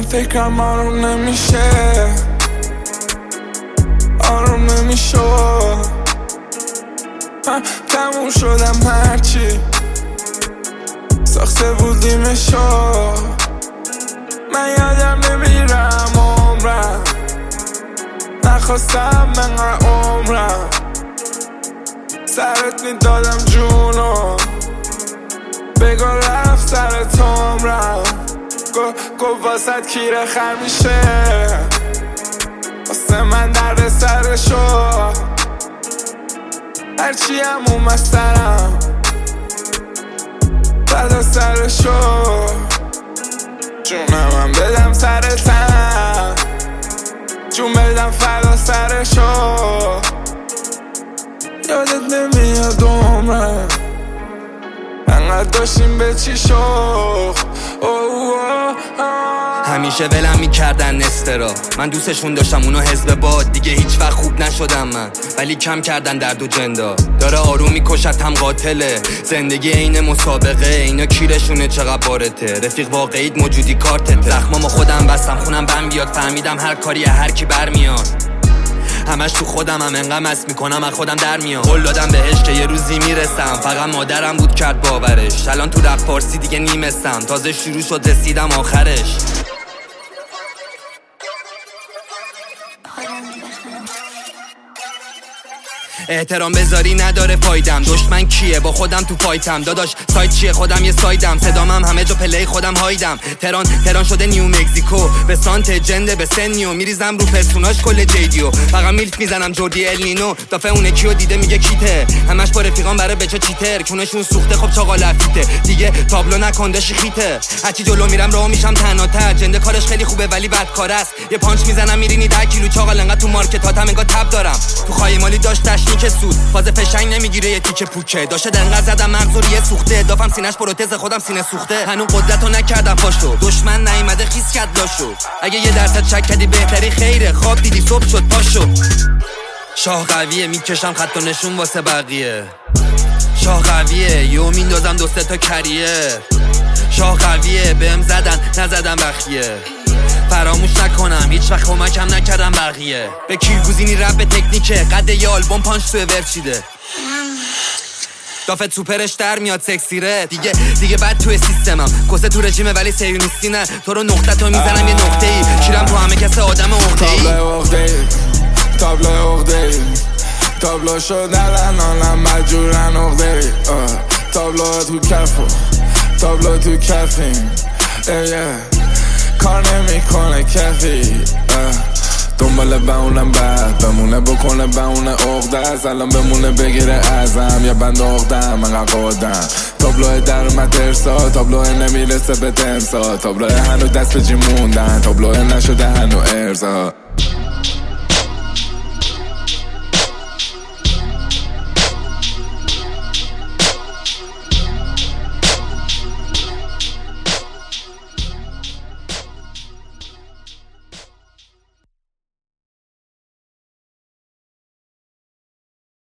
فکرم آروم نمیشه، آروم نمیشه. من تموم شدم هرچی ساخته بودیمشو. من یادم نمیرم عمرم، نخواستم منقدر عمرم. سرت میدادم جونو، بگو رفت سرت عمرم. گفت واسد کیره خر میشه، واسه من درد سرشو. هرچی هم اومد سرم بعد سرشو. جونم هم بدم سرتم، جون بدم فدا سرشو. یادت نمیاد عمرم انقدر داشتیم به چی شوخ. همیشه ولم میکردن استرا، من دوستشون داشتم اونو حزب باد. دیگه هیچ وقت خوب نشدم من، ولی کم کردن درد و جندا. داره آروم میکشت هم قاتله، زندگی عین مسابقه. اینا کیرشونه چقدر بارته، رفیق واقعیت موجودی کارتته. زخمامو خودم بستم خونم بم بیاد، فهمیدم هر کاری هر کی برمیاد. همش تو خودم هم انقدر مست میکنم از خودم در میام. قول دادم بهش که یه روزی میرسم، فقط مادرم بود کرد باورش. الان تو رپ فارسی دیگه نیمستم، تازه شروع شد رسیدم آخرش. احترام بذاری نداره فایدم، دشمن کیه با خودم تو فایتم. داداش سایت چیه خودم یه سایدم، صدام هم همه جا پلی خودم هایدم. تهران شده نیو مکزیکو، به سانت جنده به سنیو. میریزم رو پرسوناش کل جیدیو، فقط میلف میزنم جوردی النینو. دافعه اونه کیو دیده میگه کیته، همش با رفیقان برای بچه چیتر. کونشون سوخته خب چاقال لفیته، دیگه تابلو نکندش خیته. هرچی جلو میرم راه میشم تنها. جنده کارش خیلی خوبه ولی بدکار است. یه پانچ میزنم میرینی 10 کیلو چاقال. انقدر تو مارکت هاتم انگار تب دارم. تو خایمالی داشت که سود فاز فشنگ نمیگیره یه تیکه پوکه. داشته دنقدر زدم مغزوریه سوخته، دافم سینش پروتز خودم سینه سوخته. هنوز قدرتو نکردم پاشو، دشمن نیومده خیس کرد لاشو. اگه یه درصد شک کردی بهتری خیره، خواب دیدی صبح شد پاشو. شاه قویه میکشم خط و نشون واسه بقیه. شاه قویه یو میندازم دو سه تا کریه. شاه قویه بهم زدن نزدم بخیه. فراموش نکنم هیچ وقت کمکم نکردم بقیه. به کیرگوزینی رپ به تکنیکه، قد یه آلبوم پانچ توی ورچیده. دافت سوپرش در میاد سکسیره. دیگه بعد توی سیستمم کسه تو رژیمه ولی سیونیستی نه. تو رو نقطه تو میزنم یه نقطه ای، شیرم تو همه کس آدم عقده ای. تابلو عقده ای، تابلو شدن الانم مجبورن عقده ای. تابلو تو کفو، تابلو تو کفیم. کار نمیکنه کفی، دنبال بمونم بعد بمونه بکنه بمونه عقده است. الان بمونه بگیره ازم یه بند عقدم من قادم. تابلوه در اومد ارسا، تابلوه نمیرسه به تمسا. تابلوه هنو دست جی موندن، تابلوه نشده هنو ارزا.